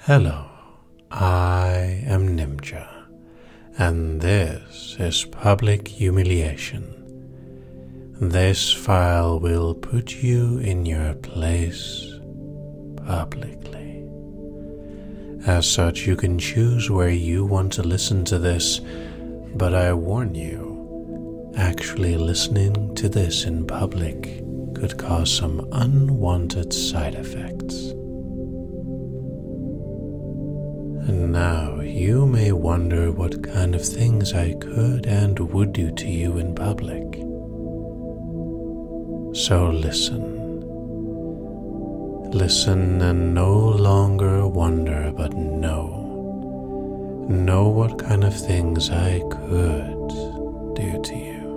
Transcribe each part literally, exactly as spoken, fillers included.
Hello, I am Nimja, and this is Public Humiliation. This file will put you in your place publicly. As such, you can choose where you want to listen to this, but I warn you, actually listening to this in public could cause some unwanted side effects. And now you may wonder what kind of things I could and would do to you in public. So listen. Listen and no longer wonder, but know. Know what kind of things I could do to you.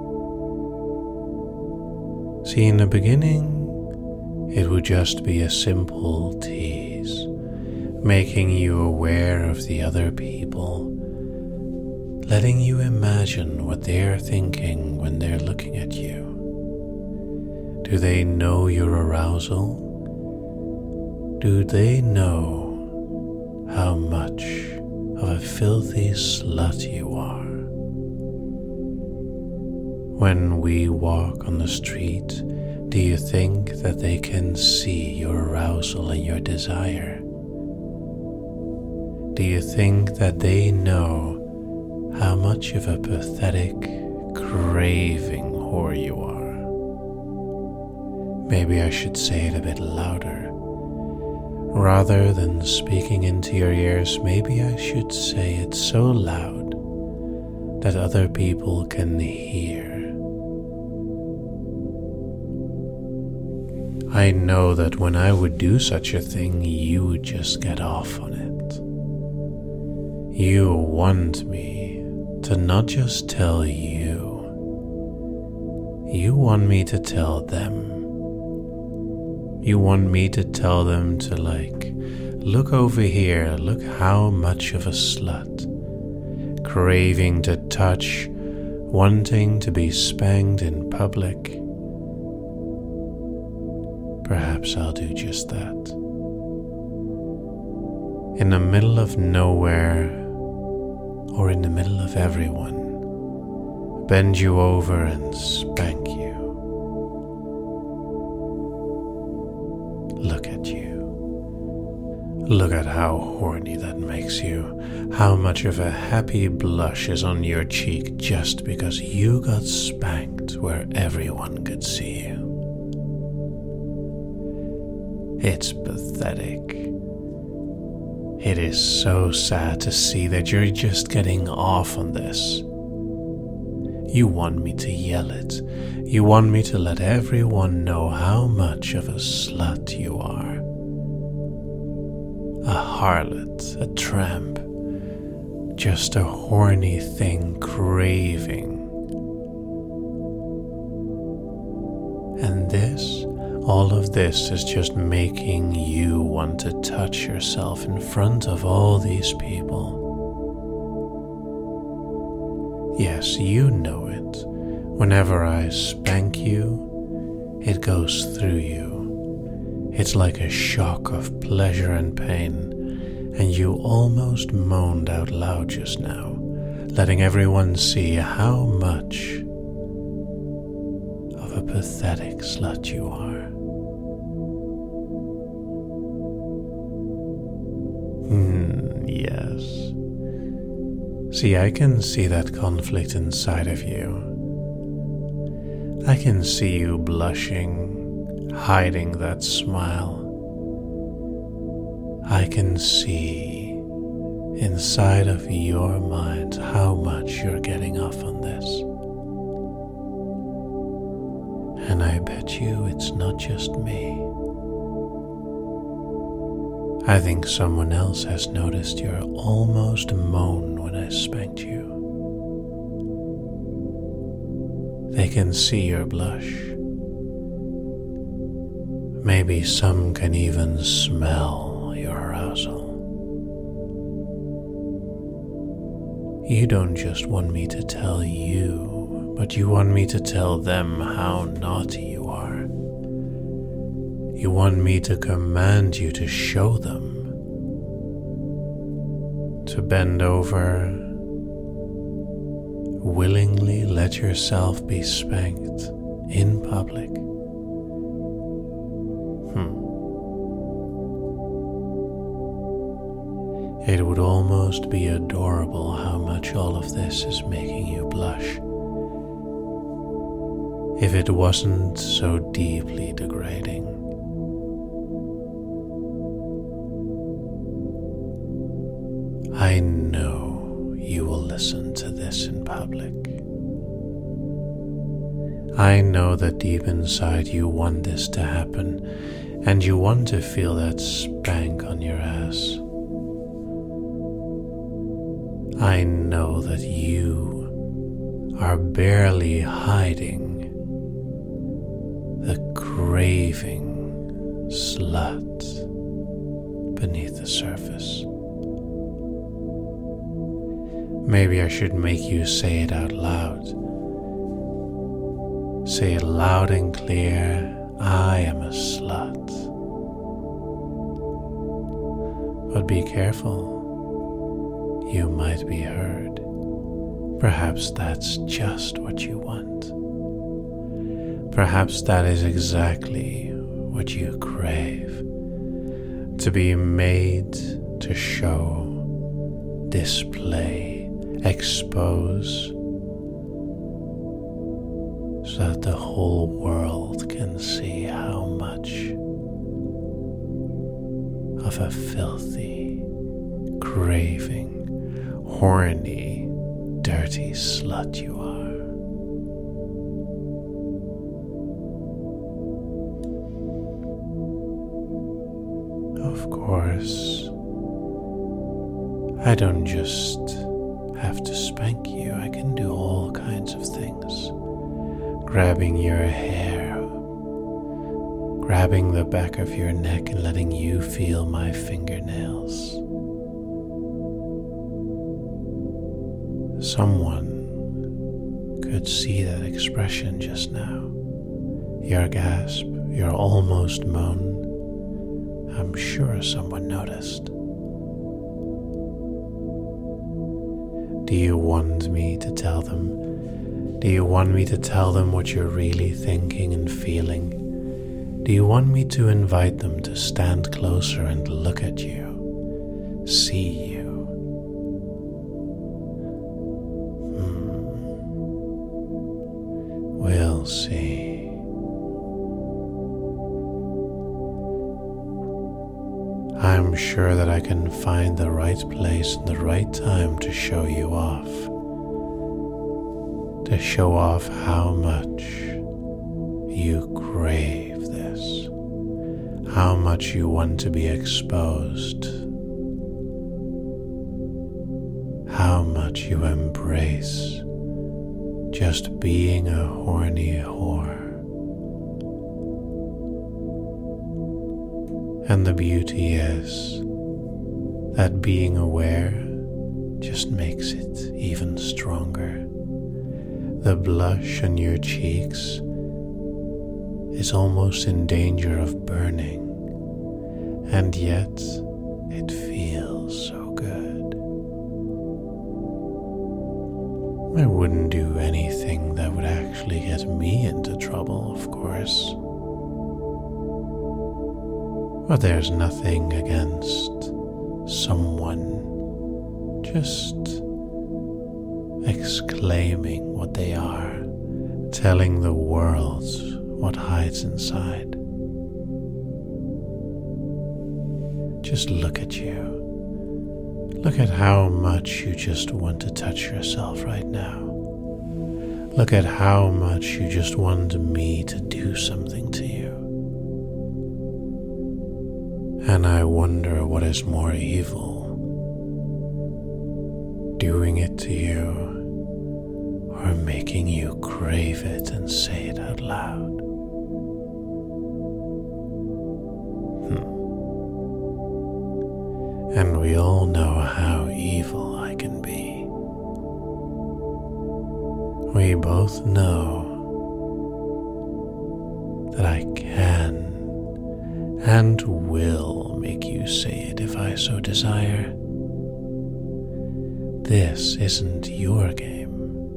See, in the beginning, it would just be a simple tease, making you aware of the other people, letting you imagine what they're thinking when they're looking at you. Do they know your arousal? Do they know how much of a filthy slut you are? When we walk on the street, do you think that they can see your arousal and your desire? Do you think that they know how much of a pathetic, craving whore you are? Maybe I should say it a bit louder. Rather than speaking into your ears, maybe I should say it so loud that other people can hear. I know that when I would do such a thing, you would just get off on it. You want me to not just tell you, you want me to tell them. You want me to tell them to like, look over here, look how much of a slut, craving to touch, wanting to be spanked in public. Perhaps I'll do just that. In the middle of nowhere, or in the middle of everyone, bend you over and spank you. Look at you. Look at how horny that makes you. How much of a happy blush is on your cheek just because you got spanked where everyone could see you. It's pathetic. It is so sad to see that you're just getting off on this. You want me to yell it. You want me to let everyone know how much of a slut you are. A harlot, a tramp, just a horny thing craving. And this, all of this is just making you want to touch yourself in front of all these people. Yes, you know it. Whenever I spank you, it goes through you. It's like a shock of pleasure and pain, and you almost moaned out loud just now, letting everyone see how much of a pathetic slut you are. Hmm, yes. See, I can see that conflict inside of you. I can see you blushing, hiding that smile. I can see inside of your mind how much you're getting off on this. And I bet you it's not just me. I think someone else has noticed your almost moan when I spanked you. They can see your blush. Maybe some can even smell your arousal. You don't just want me to tell you, but you want me to tell them how naughty you are. You want me to command you to show them to bend over, willingly let yourself be spanked in public. Hmm. It would almost be adorable how much all of this is making you blush, if it wasn't so deeply degrading. I know you will listen to this in public. I know that deep inside you want this to happen, and you want to feel that spank on your ass. I know that you are barely hiding the craving slut beneath the surface. Maybe I should make you say it out loud. Say it loud and clear, I am a slut. But be careful. You might be heard. Perhaps that's just what you want. Perhaps that is exactly what you crave. To be made to show, display, expose, so that the whole world can see how much of a filthy, craving, horny, dirty slut you are. Of course, I don't just have to spank you. I can do all kinds of things. Grabbing your hair, grabbing the back of your neck and letting you feel my fingernails. Someone could see that expression just now. Your gasp, your almost moan. I'm sure someone noticed. Do you want me to tell them? Do you want me to tell them what you're really thinking and feeling? Do you want me to invite them to stand closer and look at you, see you? We'll see. I'm sure that I can find the right place and the right time to show you off. To show off how much you crave this. How much you want to be exposed. How much you embrace just being a horny whore. And the beauty is that being aware just makes it even stronger. The blush on your cheeks is almost in danger of burning, and yet it feels so good. I wouldn't do anything that would actually get me into trouble, of course. But there's nothing against someone just exclaiming what they are, telling the world what hides inside. Just look at you. Look at how much you just want to touch yourself right now. Look at how much you just want me to do something to you. And I wonder what is more evil, doing it to you or making you crave it and say it out loud. Hmm. And we all know how evil I can be. We both know that I can and will make you say it if I so desire. this isn't your game.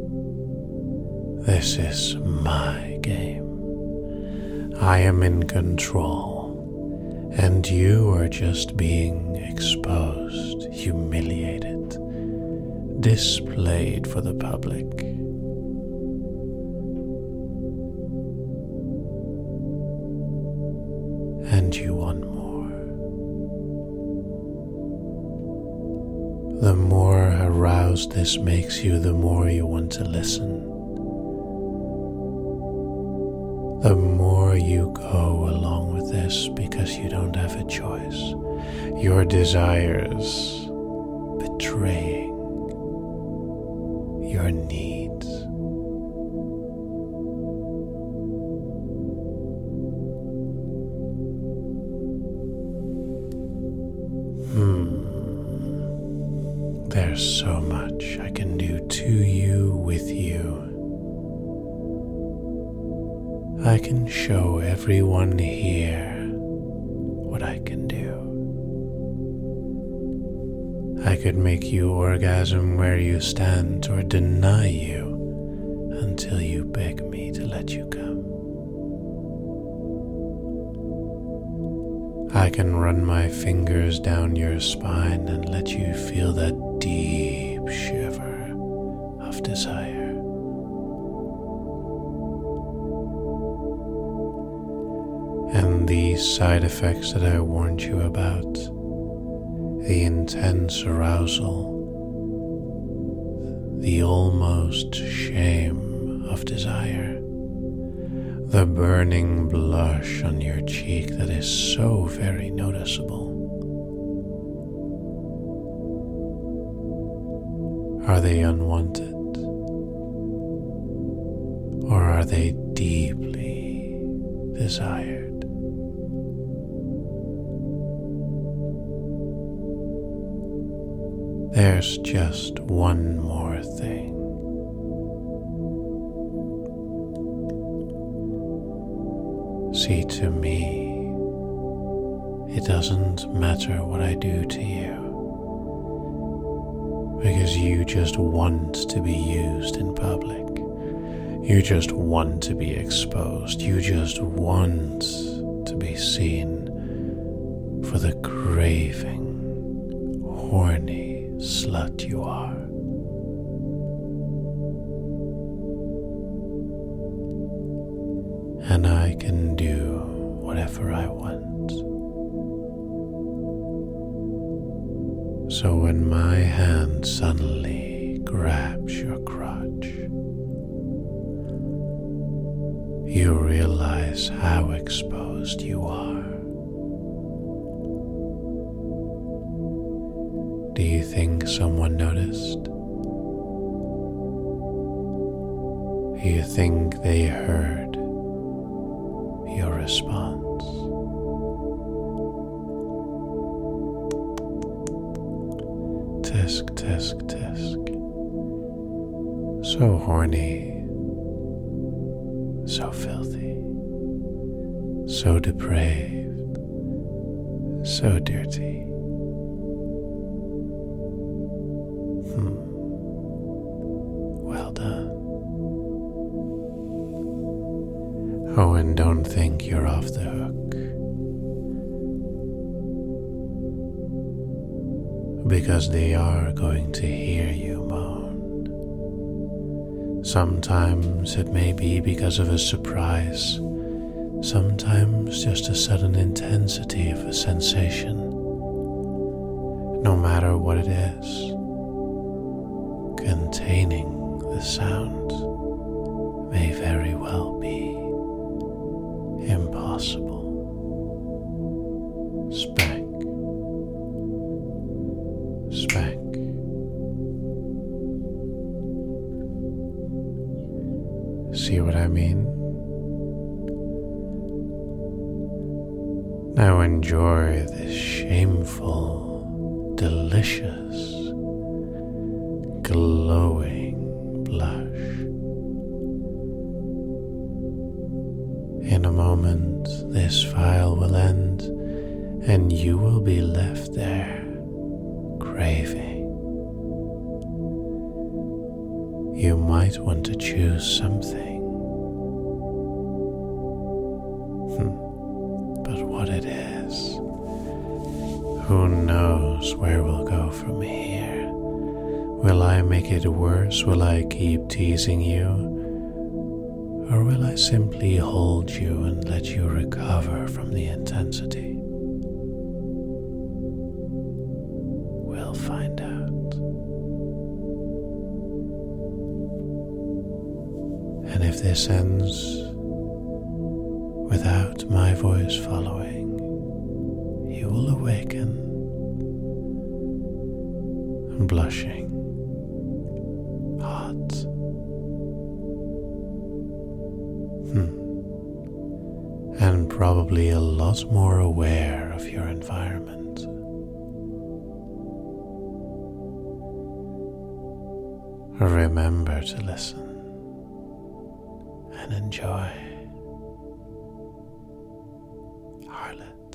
This is my game. I am in control, and you are just being exposed, humiliated, displayed for the public. And you want more. The more aroused this makes you, the more you want to listen. The more you go along with this because you don't have a choice. Your desires betraying your needs. Hmm. There's so much I can do to you, with you. I can show everyone here what I can do. I could make you orgasm where you stand, or deny you until you beg me to let you come. I can run my fingers down your spine and let you feel that deep shiver of desire. And these side effects that I warned you about, the intense arousal, the almost shame of desire, the burning blush on your cheek that is so very noticeable. Are they unwanted? Or are they deeply desired? There's just one more thing. See, to me, it doesn't matter what I do to you, because you just want to be used in public. You just want to be exposed. You just want to be seen for the craving, horny slut you are. And I can do whatever I want. So when my hand suddenly grabs your crotch, you realize how exposed you are. Do you think someone noticed? Do you think they heard your response? Tisk, tisk, tisk. So horny, so filthy, so depraved, so dirty. Hmm. Well done. Oh, and don't think you're off the hook. Because they are going to hear you moan. Sometimes it may be because of a surprise, sometimes just a sudden intensity of a sensation. No matter what it is, containing the sound may very well be impossible. Spank. Spank. See what I mean? Now enjoy this shameful, delicious, glowing blush. In a moment, this file will end, and you will be left there, craving, you might want to choose something. Hmm. But what it is, who knows where we'll go from here? Will I make it worse? Will I keep teasing you? Or will I simply hold you and let you recover from the intensity? We'll find out. And if this ends without my voice following, you will awaken, blushing, hot, hmm. and probably a lot more aware of your environment. Remember to listen and enjoy. Harlot.